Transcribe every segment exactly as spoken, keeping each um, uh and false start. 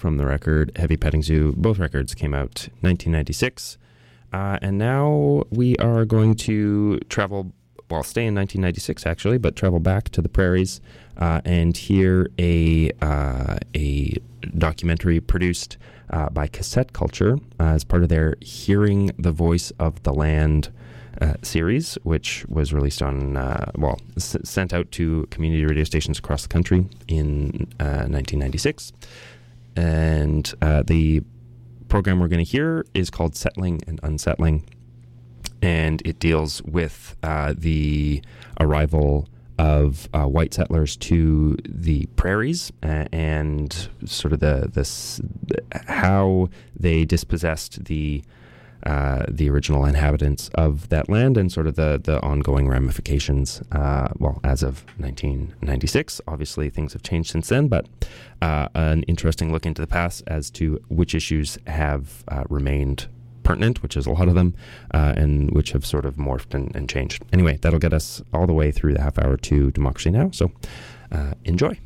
from the record Heavy Petting Zoo. Both records came out nineteen ninety-six. Uh, and now we are going to travel, well, stay in nineteen ninety-six actually, but travel back to the prairies uh, and hear a, uh, a documentary produced uh, by Cassette Culture uh, as part of their Hearing the Voice of the Land Uh, series, which was released on, uh, well, s- sent out to community radio stations across the country in uh, nineteen ninety-six. And uh, the program we're going to hear is called Settling and Unsettling. And it deals with uh, the arrival of uh, white settlers to the prairies uh, and sort of the this how they dispossessed the Uh, the original inhabitants of that land and sort of the, the ongoing ramifications, uh, well, as of nineteen ninety-six. Obviously, things have changed since then, but uh, an interesting look into the past as to which issues have uh, remained pertinent, which is a lot of them, uh, and which have sort of morphed and, and changed. Anyway, that'll get us all the way through the half hour to Democracy Now!, so uh, enjoy.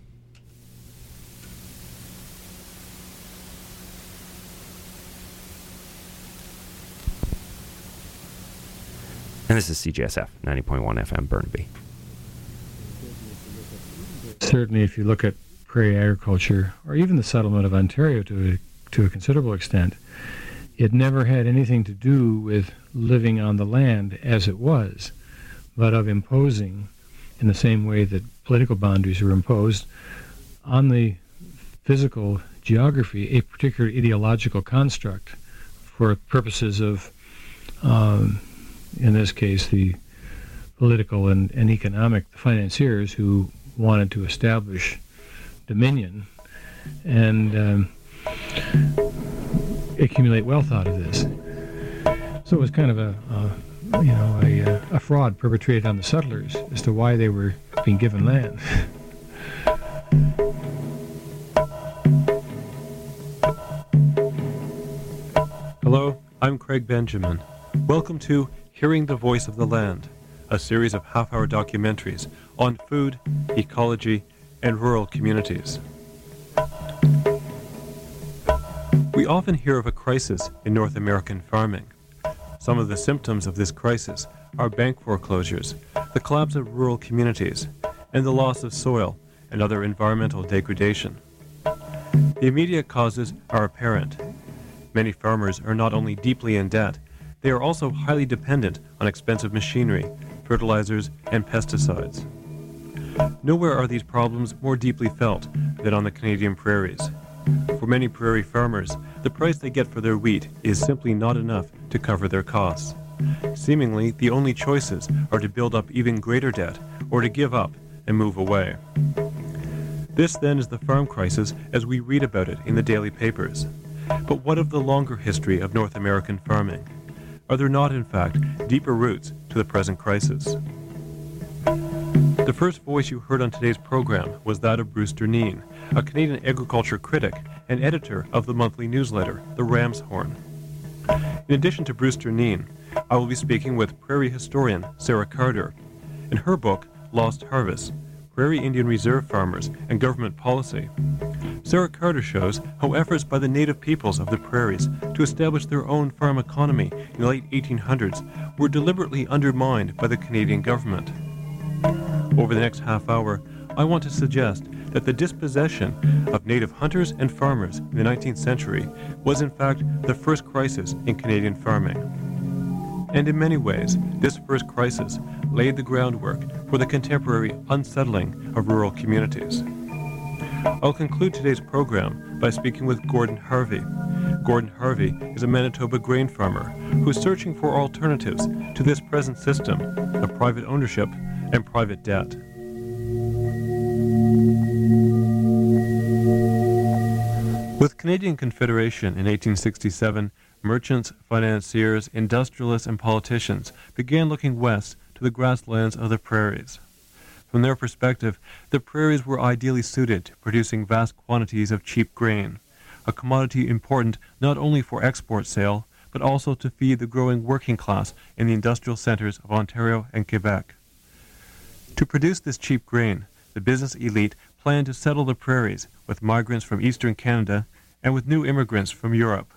And this is C J S F, ninety point one F M, Burnaby. Certainly, if you look at prairie agriculture, or even the settlement of Ontario to a, to a considerable extent, it never had anything to do with living on the land as it was, but of imposing, in the same way that political boundaries are imposed, on the physical geography, a particular ideological construct for purposes of um, in this case, the political and, and economic financiers who wanted to establish dominion and um, accumulate wealth out of this. So it was kind of a, a you know, a, a fraud perpetrated on the settlers as to why they were being given land. Hello, I'm Craig Benjamin. Welcome to Hearing the Voice of the Land, a series of half-hour documentaries on food, ecology, and rural communities. We often hear of a crisis in North American farming. Some of the symptoms of this crisis are bank foreclosures, the collapse of rural communities, and the loss of soil and other environmental degradation. The immediate causes are apparent. Many farmers are not only deeply in debt, they are also highly dependent on expensive machinery, fertilizers, and pesticides. Nowhere are these problems more deeply felt than on the Canadian prairies. For many prairie farmers, the price they get for their wheat is simply not enough to cover their costs. Seemingly, the only choices are to build up even greater debt or to give up and move away. This then is the farm crisis as we read about it in the daily papers. But what of the longer history of North American farming? Are there not, in fact, deeper roots to the present crisis? The first voice you heard on today's program was that of Bruce Durneen, a Canadian agriculture critic and editor of the monthly newsletter, The Ram's Horn. In addition to Bruce Durneen, I will be speaking with prairie historian Sarah Carter. In her book, Lost Harvest, Prairie Indian Reserve Farmers and Government Policy, Sarah Carter shows how efforts by the native peoples of the prairies to establish their own farm economy in the late eighteen hundreds were deliberately undermined by the Canadian government. Over the next half hour, I want to suggest that the dispossession of native hunters and farmers in the nineteenth century was in fact the first crisis in Canadian farming. And in many ways, this first crisis laid the groundwork for the contemporary unsettling of rural communities. I'll conclude today's program by speaking with Gordon Harvey. Gordon Harvey is a Manitoba grain farmer who is searching for alternatives to this present system of private ownership and private debt. With Canadian Confederation in eighteen sixty-seven, merchants, financiers, industrialists, and politicians began looking west to the grasslands of the prairies. From their perspective, the prairies were ideally suited to producing vast quantities of cheap grain, a commodity important not only for export sale, but also to feed the growing working class in the industrial centers of Ontario and Quebec. To produce this cheap grain, the business elite planned to settle the prairies with migrants from eastern Canada and with new immigrants from Europe.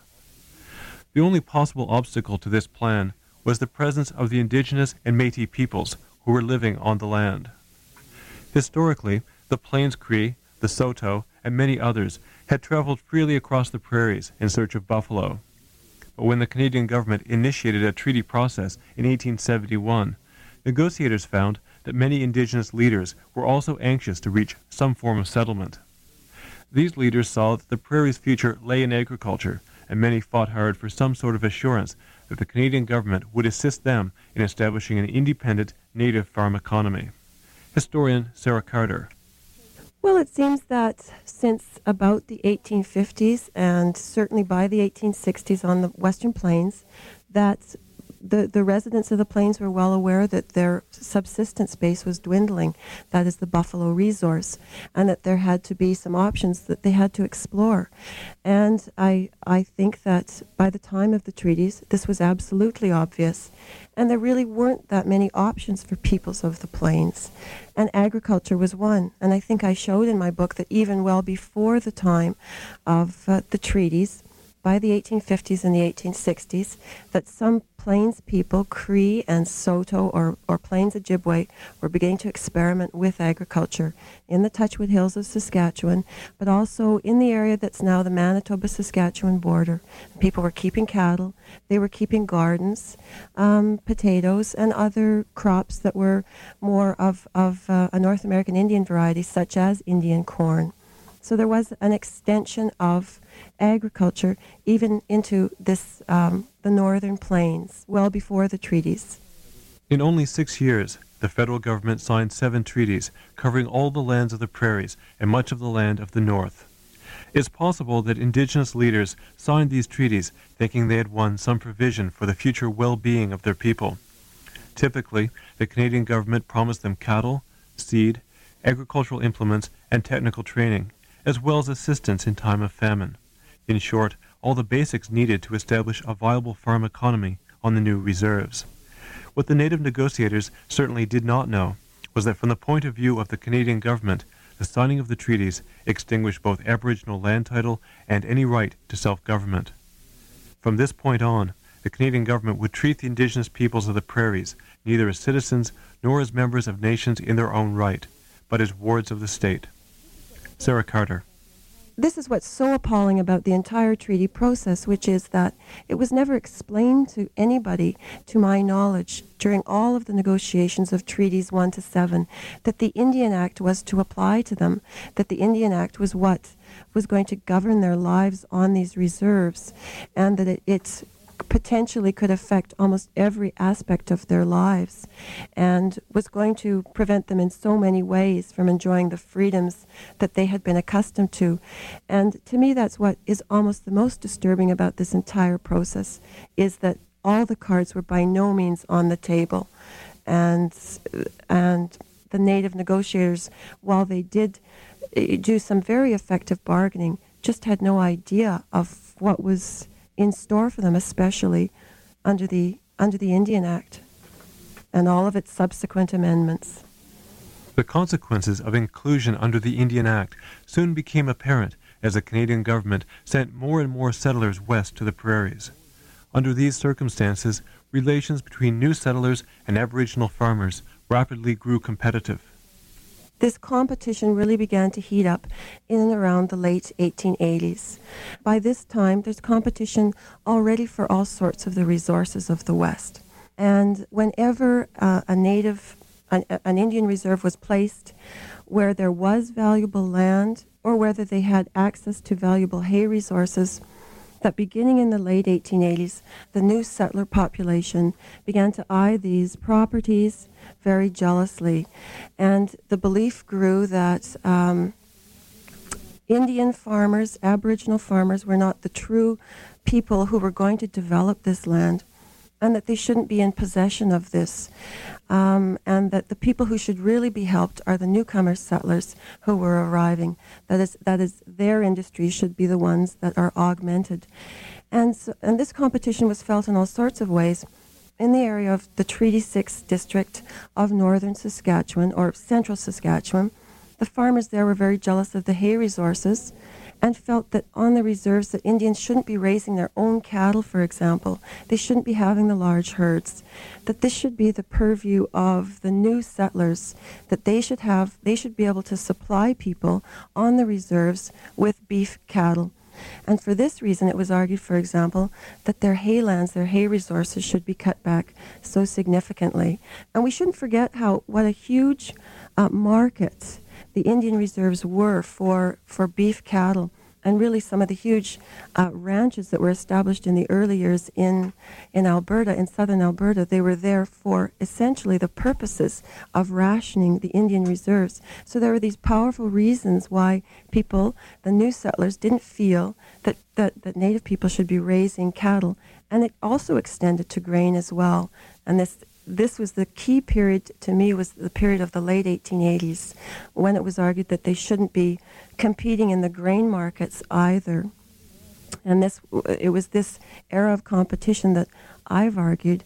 The only possible obstacle to this plan was the presence of the indigenous and Métis peoples who were living on the land. Historically, the Plains Cree, the Saulteaux, and many others had traveled freely across the prairies in search of buffalo. But when the Canadian government initiated a treaty process in eighteen seventy-one, negotiators found that many indigenous leaders were also anxious to reach some form of settlement. These leaders saw that the prairie's future lay in agriculture, and many fought hard for some sort of assurance that the Canadian government would assist them in establishing an independent native farm economy. Historian Sarah Carter. Well, it seems that since about the eighteen fifties and certainly by the eighteen sixties on the Western Plains, that the, the residents of the plains were well aware that their subsistence base was dwindling, that is the buffalo resource, and that there had to be some options that they had to explore. And I, I think that by the time of the treaties, this was absolutely obvious. And there really weren't that many options for peoples of the plains. And agriculture was one. And I think I showed in my book that even well before the time of uh, the treaties, by the eighteen fifties and the eighteen sixties, that some Plains people, Cree and Saulteaux or, or Plains Ojibwe, were beginning to experiment with agriculture in the Touchwood Hills of Saskatchewan, but also in the area that's now the Manitoba-Saskatchewan border. People were keeping cattle, they were keeping gardens, um, potatoes, and other crops that were more of, of uh, a North American Indian variety, such as Indian corn. So there was an extension of agriculture even into this um, the northern plains, well before the treaties. In only six years, the federal government signed seven treaties covering all the lands of the prairies and much of the land of the north. It's possible that indigenous leaders signed these treaties thinking they had won some provision for the future well-being of their people. Typically, the Canadian government promised them cattle, seed, agricultural implements, and technical training, as well as assistance in time of famine. In short, all the basics needed to establish a viable farm economy on the new reserves. What the native negotiators certainly did not know was that from the point of view of the Canadian government, the signing of the treaties extinguished both Aboriginal land title and any right to self-government. From this point on, the Canadian government would treat the indigenous peoples of the prairies neither as citizens nor as members of nations in their own right, but as wards of the state. Sarah Carter. This is what's so appalling about the entire treaty process, which is that it was never explained to anybody, to my knowledge, during all of the negotiations of treaties one to seven, that the Indian Act was to apply to them, that the Indian Act was what was going to govern their lives on these reserves, and that it, it potentially could affect almost every aspect of their lives and was going to prevent them in so many ways from enjoying the freedoms that they had been accustomed to. And to me, that's what is almost the most disturbing about this entire process, is that all the cards were by no means on the table. And, and the native negotiators, while they did do some very effective bargaining, just had no idea of what was in store for them, especially under the under the Indian Act and all of its subsequent amendments. The consequences of inclusion under the Indian Act soon became apparent as the Canadian government sent more and more settlers west to the prairies. Under these circumstances, relations between new settlers and Aboriginal farmers rapidly grew competitive. This competition really began to heat up in and around the late eighteen eighties. By this time, there's competition already for all sorts of the resources of the West. And whenever uh, a native, an, an Indian reserve was placed where there was valuable land or whether they had access to valuable hay resources, that beginning in the late eighteen eighties, the new settler population began to eye these properties very jealously. And the belief grew that um, Indian farmers, Aboriginal farmers, were not the true people who were going to develop this land, and that they shouldn't be in possession of this, um, and that the people who should really be helped are the newcomer settlers who were arriving. That is, that is, their industries should be the ones that are augmented. And, so, and this competition was felt in all sorts of ways. In the area of the Treaty six district of northern Saskatchewan, or central Saskatchewan, the farmers there were very jealous of the hay resources, and felt that on the reserves that Indians shouldn't be raising their own cattle, for example. They shouldn't be having the large herds. That this should be the purview of the new settlers, that they should have, they should be able to supply people on the reserves with beef cattle. And for this reason, it was argued, for example, that their haylands, their hay resources should be cut back so significantly. And we shouldn't forget how, what a huge uh, market the Indian reserves were for, for beef cattle, and really some of the huge uh, ranches that were established in the early years in, in Alberta, in southern Alberta. They were there for essentially the purposes of rationing the Indian reserves. So there were these powerful reasons why people, the new settlers, didn't feel that, that, that Native people should be raising cattle. And it also extended to grain as well. And this This was the key period to me, was the period of the late eighteen eighties, when it was argued that they shouldn't be competing in the grain markets either. And this, it was this era of competition that I've argued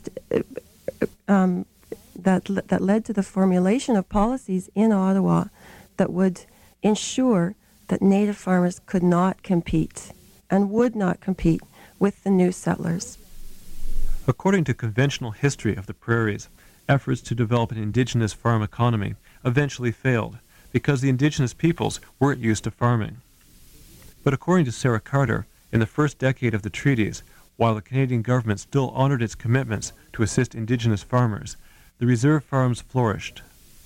um, that that led to the formulation of policies in Ottawa that would ensure that Native farmers could not compete and would not compete with the new settlers. According to conventional history of the prairies, efforts to develop an indigenous farm economy eventually failed because the indigenous peoples weren't used to farming. But according to Sarah Carter, in the first decade of the treaties, while the Canadian government still honored its commitments to assist indigenous farmers, the reserve farms flourished.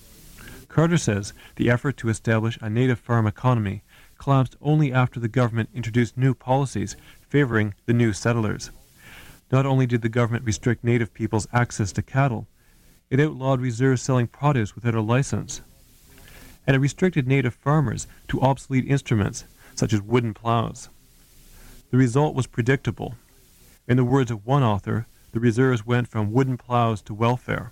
Carter says the effort to establish a native farm economy collapsed only after the government introduced new policies favoring the new settlers. Not only did the government restrict Native people's access to cattle, it outlawed reserves selling produce without a license. And it restricted Native farmers to obsolete instruments, such as wooden plows. The result was predictable. In the words of one author, the reserves went from wooden plows to welfare.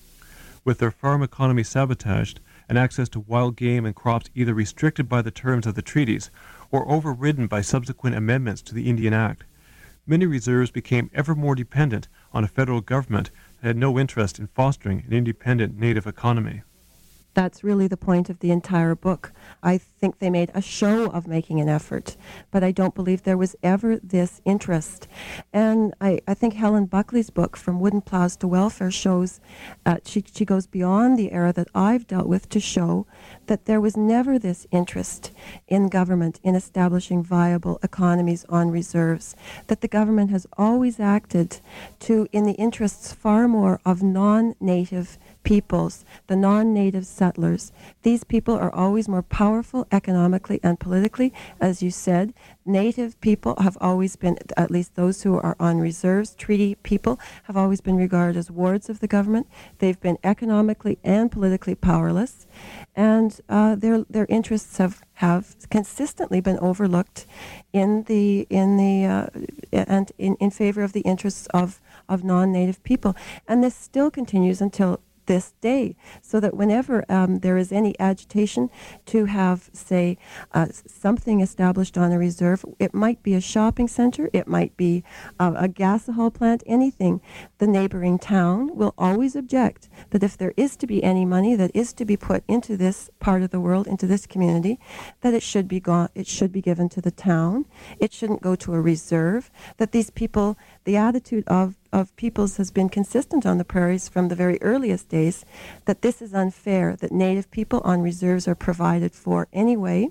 With their farm economy sabotaged and access to wild game and crops either restricted by the terms of the treaties or overridden by subsequent amendments to the Indian Act, many reserves became ever more dependent on a federal government that had no interest in fostering an independent Native economy. That's really the point of the entire book. I think they made a show of making an effort, but I don't believe there was ever this interest. And I, I think Helen Buckley's book, From Wooden Plows to Welfare, shows, uh, she, she goes beyond the era that I've dealt with to show that there was never this interest in government in establishing viable economies on reserves, that the government has always acted to, in the interests far more of non-native peoples, the non-native settlers. These people are always more powerful economically and politically. As you said, Native people have always been, at least those who are on reserves, treaty people, have always been regarded as wards of the government. They've been economically and politically powerless, and uh, their their interests have, have consistently been overlooked in the in the uh, and in, in favor of the interests of of non-native people. And this still continues until this day, so that whenever um, there is any agitation to have, say, uh, something established on a reserve, it might be a shopping center, it might be uh, a gasohol plant, anything, the neighboring town will always object that if there is to be any money that is to be put into this part of the world, into this community, that it should be gone, it should be given to the town, it shouldn't go to a reserve, that these people, the attitude of of peoples has been consistent on the prairies from the very earliest days, that this is unfair, that Native people on reserves are provided for anyway,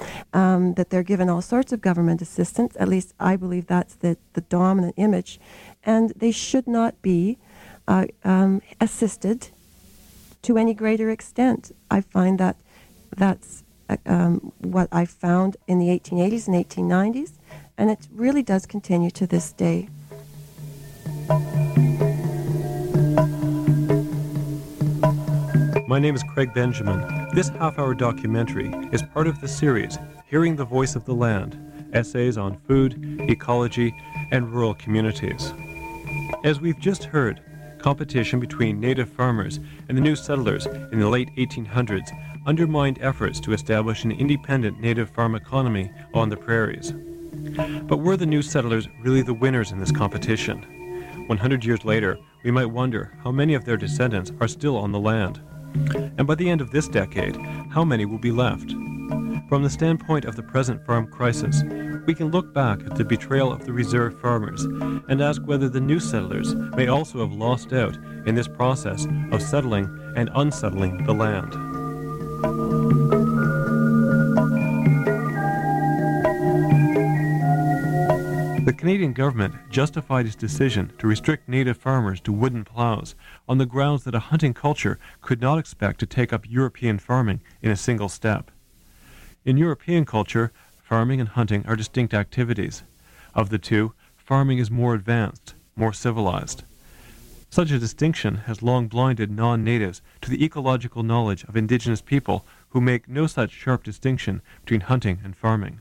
um, that they're given all sorts of government assistance. At least I believe that's the, the dominant image, and they should not be uh, um, assisted to any greater extent. I find that that's uh, um, what I found in the eighteen eighties and eighteen nineties, and it really does continue to this day. My name is Craig Benjamin. This half-hour documentary is part of the series Hearing the Voice of the Land, essays on food, ecology, and rural communities. As we've just heard, competition between native farmers and the new settlers in the late eighteen hundreds undermined efforts to establish an independent native farm economy on the prairies. But were the new settlers really the winners in this competition? one hundred years later, we might wonder how many of their descendants are still on the land. And by the end of this decade, how many will be left? From the standpoint of the present farm crisis, we can look back at the betrayal of the reserve farmers and ask whether the new settlers may also have lost out in this process of settling and unsettling the land. The Canadian government justified its decision to restrict native farmers to wooden plows on the grounds that a hunting culture could not expect to take up European farming in a single step. In European culture, farming and hunting are distinct activities. Of the two, farming is more advanced, more civilized. Such a distinction has long blinded non-natives to the ecological knowledge of indigenous people who make no such sharp distinction between hunting and farming.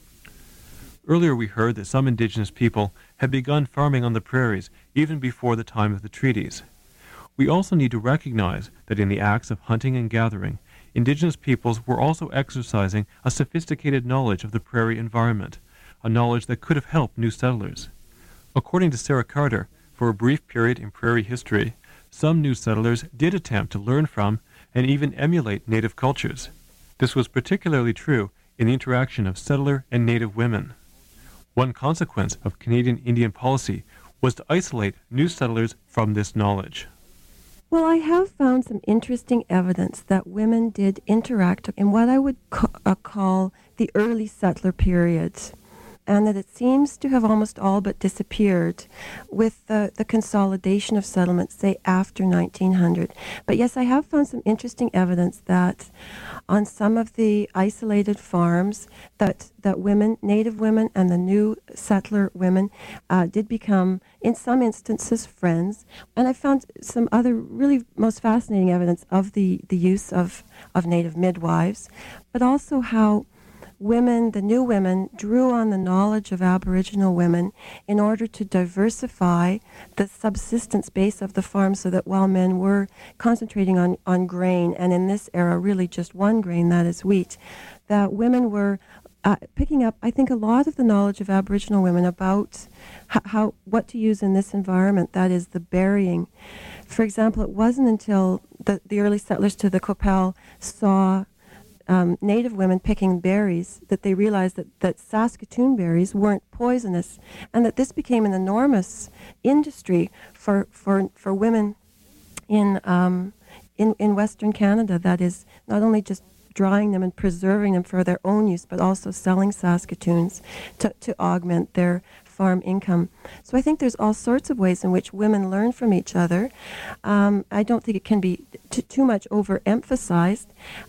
Earlier we heard that some indigenous people had begun farming on the prairies even before the time of the treaties. We also need to recognize that in the acts of hunting and gathering, indigenous peoples were also exercising a sophisticated knowledge of the prairie environment, a knowledge that could have helped new settlers. According to Sarah Carter, for a brief period in prairie history, some new settlers did attempt to learn from and even emulate native cultures. This was particularly true in the interaction of settler and native women. One consequence of Canadian Indian policy was to isolate new settlers from this knowledge. Well, I have found some interesting evidence that women did interact in what I would ca- uh, call the early settler period, and that it seems to have almost all but disappeared with the, the consolidation of settlements, say, after nineteen hundred. But yes, I have found some interesting evidence that on some of the isolated farms that, that women, native women and the new settler women uh, did become, in some instances, friends. And I found some other really most fascinating evidence of the, the use of, of native midwives, but also how women, the new women, drew on the knowledge of Aboriginal women in order to diversify the subsistence base of the farm, so that while men were concentrating on, on grain, and in this era really just one grain, that is wheat, that women were uh, picking up, I think, a lot of the knowledge of Aboriginal women about how, how what to use in this environment, that is the burying. For example, it wasn't until the, the early settlers to the Qu'Appelle saw Um, native women picking berries that they realized that, that Saskatoon berries weren't poisonous, and that this became an enormous industry for for, for women in, um, in in Western Canada, that is not only just drying them and preserving them for their own use, but also selling Saskatoons to, to augment their farm income. So I think there's all sorts of ways in which women learn from each other. Um, I don't think it can be t- too much overemphasized.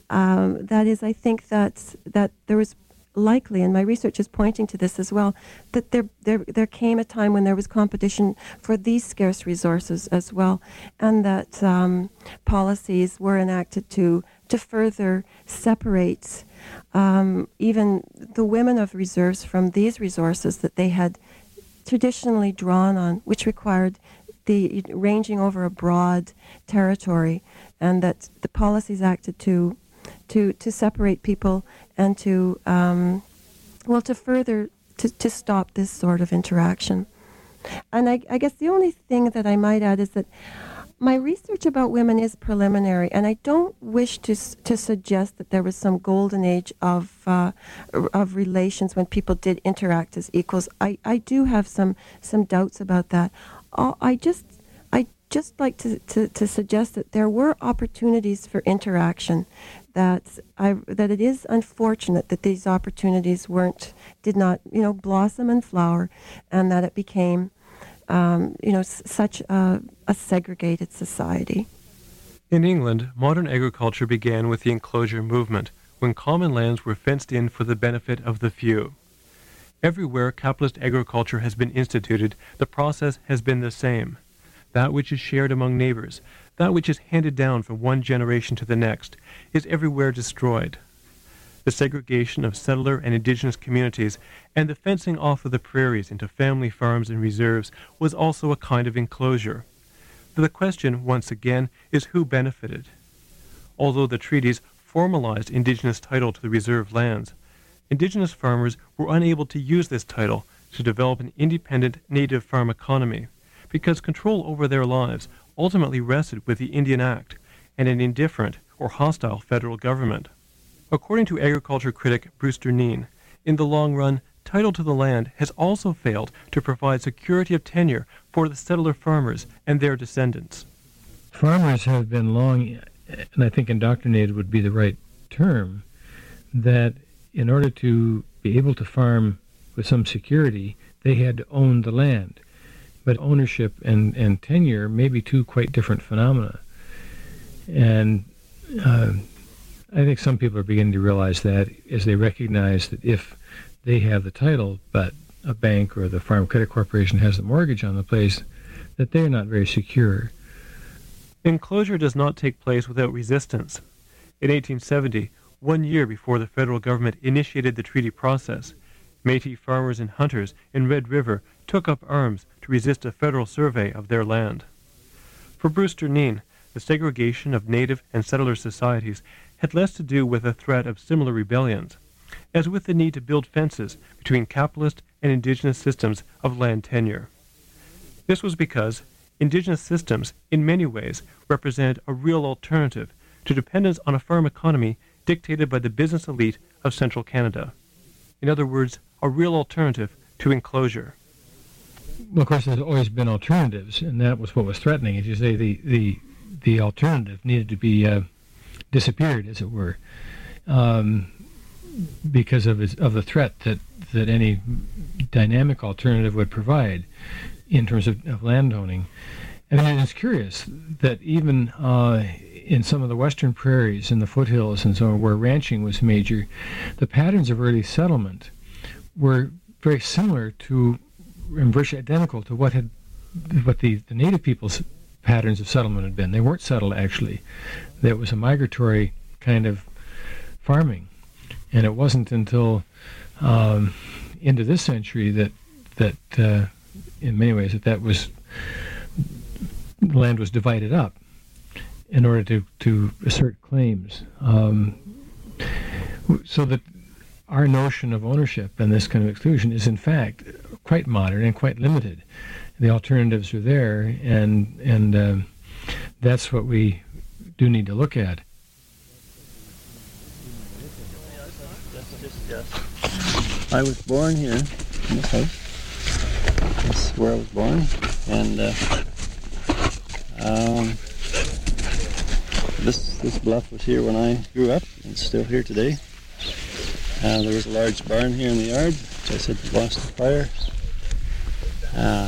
Um, that is, I think that that there was likely, and my research is pointing to this as well, that there there there came a time when there was competition for these scarce resources as well, and that um, policies were enacted to to further separate um, even the women of reserves from these resources that they had traditionally drawn on, which required the ranging over a broad territory, and that the policies acted to to to separate people and to um, well to further to, to stop this sort of interaction. And I, I guess the only thing that I might add is that my research about women is preliminary, and I don't wish to to suggest that there was some golden age of uh, of relations when people did interact as equals. I, I do have some some doubts about that. Uh, I just I just like to, to, to suggest that there were opportunities for interaction. That I that it is unfortunate that these opportunities weren't did not you know blossom and flower, and that it became Um, you know, s- such a, a segregated society. In England, modern agriculture began with the enclosure movement, when common lands were fenced in for the benefit of the few. Everywhere capitalist agriculture has been instituted, the process has been the same. That which is shared among neighbors, that which is handed down from one generation to the next, is everywhere destroyed. The segregation of settler and indigenous communities and the fencing off of the prairies into family farms and reserves was also a kind of enclosure. But the question, once again, is who benefited. Although the treaties formalized indigenous title to the reserve lands, indigenous farmers were unable to use this title to develop an independent native farm economy, because control over their lives ultimately rested with the Indian Act and an indifferent or hostile federal government. According to agriculture critic Brewster Neen, in the long run, title to the land has also failed to provide security of tenure for the settler farmers and their descendants. Farmers have been long, and I think indoctrinated would be the right term, that in order to be able to farm with some security, they had to own the land. But ownership and, and tenure may be two quite different phenomena. And uh, I think some people are beginning to realize that as they recognize that if they have the title, but a bank or the Farm Credit Corporation has the mortgage on the place, that they're not very secure. Enclosure does not take place without resistance. In eighteen seventy, one year before the federal government initiated the treaty process, Métis farmers and hunters in Red River took up arms to resist a federal survey of their land. For Brewster Neen, the segregation of native and settler societies had less to do with the threat of similar rebellions, as with the need to build fences between capitalist and indigenous systems of land tenure. This was because indigenous systems, in many ways, represent a real alternative to dependence on a farm economy dictated by the business elite of central Canada. In other words, a real alternative to enclosure. Well, of course, there's always been alternatives, and that was what was threatening. As you say, the the, the alternative needed to be uh, disappeared, as it were, um, because of its, of the threat that, that any dynamic alternative would provide in terms of, of landowning. And then it's curious that even uh, in some of the western prairies and the foothills and so on, where ranching was major, the patterns of early settlement were very similar to, and virtually identical to what had, what the, the native people's patterns of settlement had been. They weren't settled, actually. There was a migratory kind of farming. And it wasn't until um, into this century that, that uh, in many ways, that that was, the land was divided up in order to, to assert claims. Um, so that our notion of ownership and this kind of exclusion is, in fact, quite modern and quite limited. The alternatives are there, and, and uh, that's what we do need to look at. I was born here in this house. This is where I was born, and uh, um, this this bluff was here when I grew up, and it's still here today. Uh, there was a large barn here in the yard, which I said lost the fire, uh,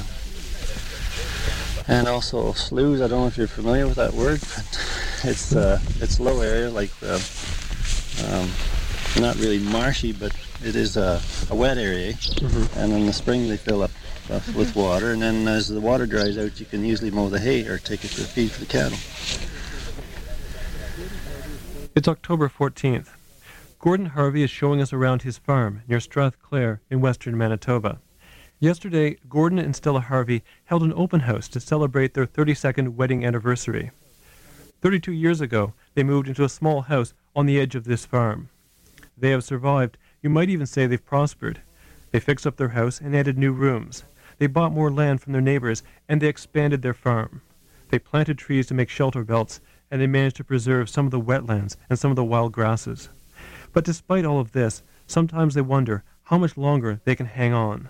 and also sloughs. I don't know if you're familiar with that word, but it's uh, it's low area, like uh, um, not really marshy, but it is a, a wet area, mm-hmm. And in the spring they fill up uh, with water, and then as the water dries out, you can usually mow the hay or take it to feed for the cattle. It's October fourteenth. Gordon Harvey is showing us around his farm near Strathclair in western Manitoba. Yesterday, Gordon and Stella Harvey held an open house to celebrate their thirty-second wedding anniversary. thirty-two years ago, they moved into a small house on the edge of this farm. They have survived. You might even say they've prospered. They fixed up their house and added new rooms. They bought more land from their neighbors, and they expanded their farm. They planted trees to make shelter belts, and they managed to preserve some of the wetlands and some of the wild grasses. But despite all of this, sometimes they wonder how much longer they can hang on.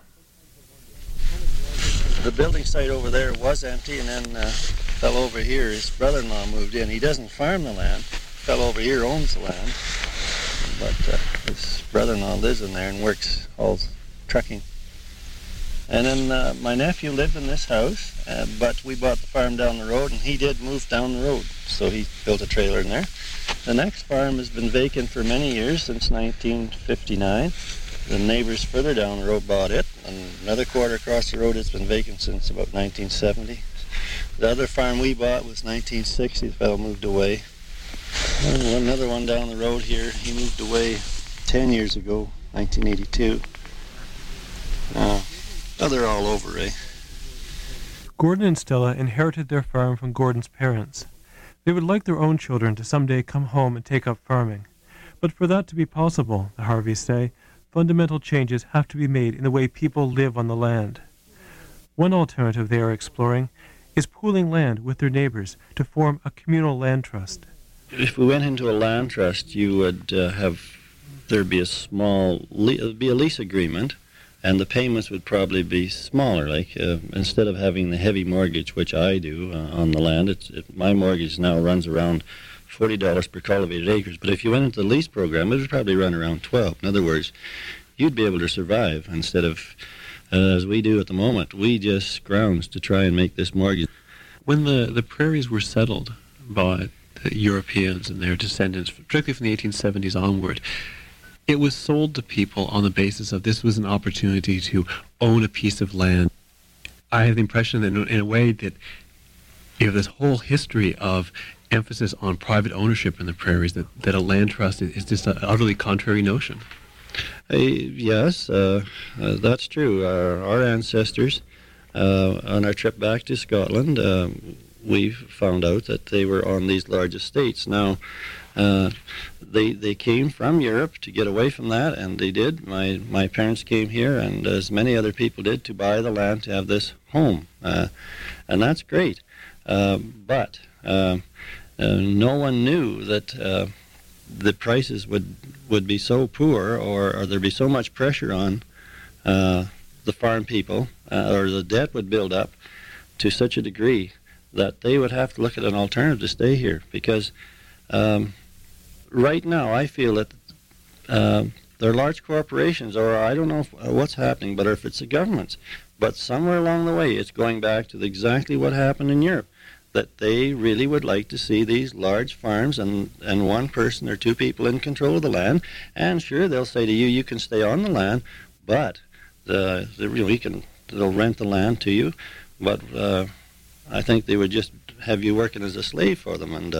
The building site over there was empty, and then uh, fell over here. His brother-in-law moved in. He doesn't farm the land. Fell over here, owns the land. But uh, his brother-in-law lives in there and works all trucking. And then uh, my nephew lived in this house, uh, but we bought the farm down the road, and he did move down the road, so he built a trailer in there. The next farm has been vacant for many years, since nineteen fifty-nine. The neighbors further down the road bought it, and another quarter across the road it's been vacant since about nineteen seventy. The other farm we bought was nineteen sixty, the fellow moved away. And another one down the road here, he moved away ten years ago, nineteen eighty-two. Uh, oh, they're all over, eh? Gordon and Stella inherited their farm from Gordon's parents. They would like their own children to someday come home and take up farming. But for that to be possible, the Harveys say, fundamental changes have to be made in the way people live on the land. One alternative they are exploring is pooling land with their neighbors to form a communal land trust. if we went into a land trust, you would uh, have, there'd be a small, le- it'd be a lease agreement, and the payments would probably be smaller. Like uh, instead of having the heavy mortgage, which I do uh, on the land, it's, it, my mortgage now runs around forty dollars per cultivated acres. But if you went into the lease program, it would probably run around twelve. In other words, you'd be able to survive instead of, uh, as we do at the moment, we just scrounge to try and make this mortgage. When the, the prairies were settled by the Europeans and their descendants, particularly from the eighteen seventies onward, it was sold to people on the basis of this was an opportunity to own a piece of land. I have the impression that in a way that you have this whole history of emphasis on private ownership in the prairies, that, that a land trust is just an utterly contrary notion. Uh, yes, uh, uh, that's true. Our, our ancestors, uh, on our trip back to Scotland, uh, we found out that they were on these large estates. Now, uh, they they came from Europe to get away from that, and they did. My my parents came here, and as many other people did, to buy the land to have this home, uh, and that's great. Uh, but uh, uh, no one knew that uh, the prices would would be so poor, or, or there'd be so much pressure on uh, the farm people, uh, or the debt would build up to such a degree that they would have to look at an alternative to stay here. Because um, right now I feel that uh, there are large corporations, or I don't know if, uh, what's happening, but if it's the governments, but somewhere along the way it's going back to the, exactly what happened in Europe, that they really would like to see these large farms and, and one person or two people in control of the land. And sure, they'll say to you, you can stay on the land, but the, the you know, you can, they'll rent the land to you, but uh, I think they would just have you working as a slave for them. And uh,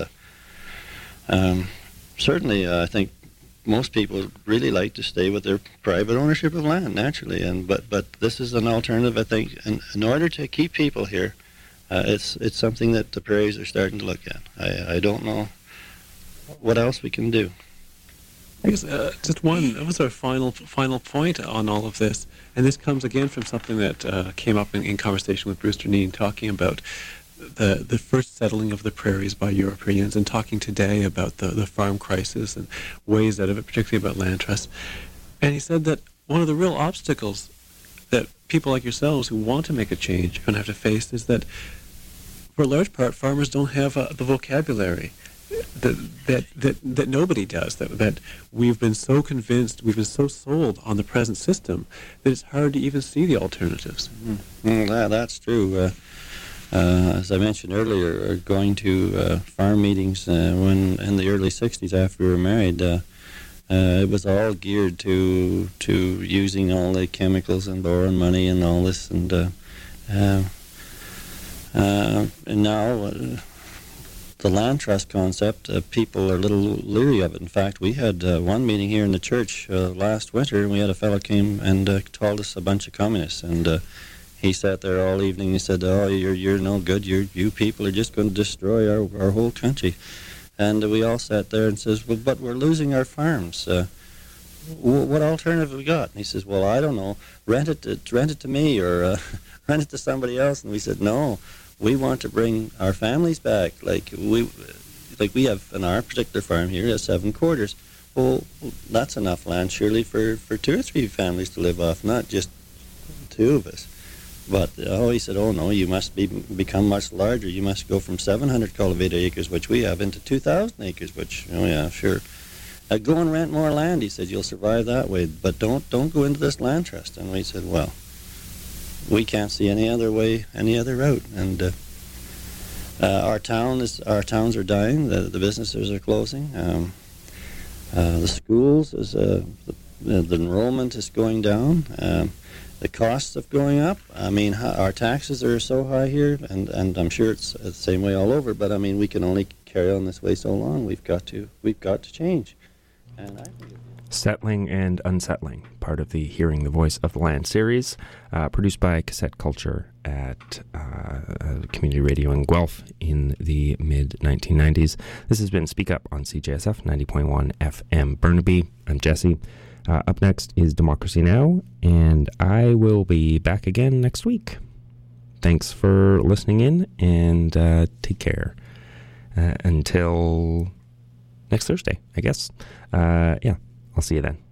um, certainly uh, I think most people really like to stay with their private ownership of land, naturally. And but but this is an alternative, I think. And in order to keep people here, uh, it's it's something that the prairies are starting to look at. I, I don't know what else we can do. I guess uh, just one, that was our final final point on all of this, and this comes again from something that uh, came up in, in conversation with Bruce Durneen, talking about the the first settling of the prairies by Europeans, and talking today about the, the farm crisis and ways out of it, particularly about land trusts. And he said that one of the real obstacles that people like yourselves who want to make a change are going to have to face is that, for a large part, farmers don't have uh, the vocabulary that that that that nobody does. That that we've been so convinced, we've been so sold on the present system that it's hard to even see the alternatives. Mm-hmm. Mm, that, that's true. Uh, uh, as I mentioned earlier, going to uh, farm meetings uh, when in the early sixties after we were married, uh, uh, it was all geared to to using all the chemicals and borrowing money and all this, and uh, uh, uh, and now. Uh, The land trust concept, uh, people are a little leery of it. In fact, we had uh, one meeting here in the church uh, last winter, and we had a fellow came and uh, told us a bunch of communists, and uh, he sat there all evening. He said, "Oh, you're you're no good. You you people are just going to destroy our our whole country." And uh, we all sat there and says, "Well, but we're losing our farms. Uh, w- what alternative have we got?" And he says, "Well, I don't know. Rent it to, rent it to me, or uh, rent it to somebody else." And we said, "No. We want to bring our families back. Like we, like we have in our particular farm here, has seven quarters. Well, that's enough land, surely, for, for two or three families to live off, not just two of us." But oh, he said, "Oh no, you must be become much larger. You must go from seven hundred cultivated acres, which we have, into two thousand acres." Which, oh yeah, sure. Uh, go and rent more land. He said, "You'll survive that way, but don't don't go into this land trust." And we said, "Well, we can't see any other way, any other route." And uh, uh, our town is, our towns are dying. The, the businesses are closing. Um, uh, the schools is, uh, the, the enrollment is going down. Um, the costs of going up. I mean, our taxes are so high here, and, and I'm sure it's the same way all over. But I mean, we can only carry on this way so long. We've got to, we've got to change. And I think it, Settling and Unsettling, part of the Hearing the Voice of the Land series, uh, produced by Cassette Culture at uh, Community Radio in Guelph in the mid nineteen nineties. This has been Speak Up on C J S F ninety point one F M Burnaby. I'm Jesse. Uh, up next is Democracy Now!, and I will be back again next week. Thanks for listening in, and uh, take care. Uh, until next Thursday, I guess. Uh, yeah, I'll see you then.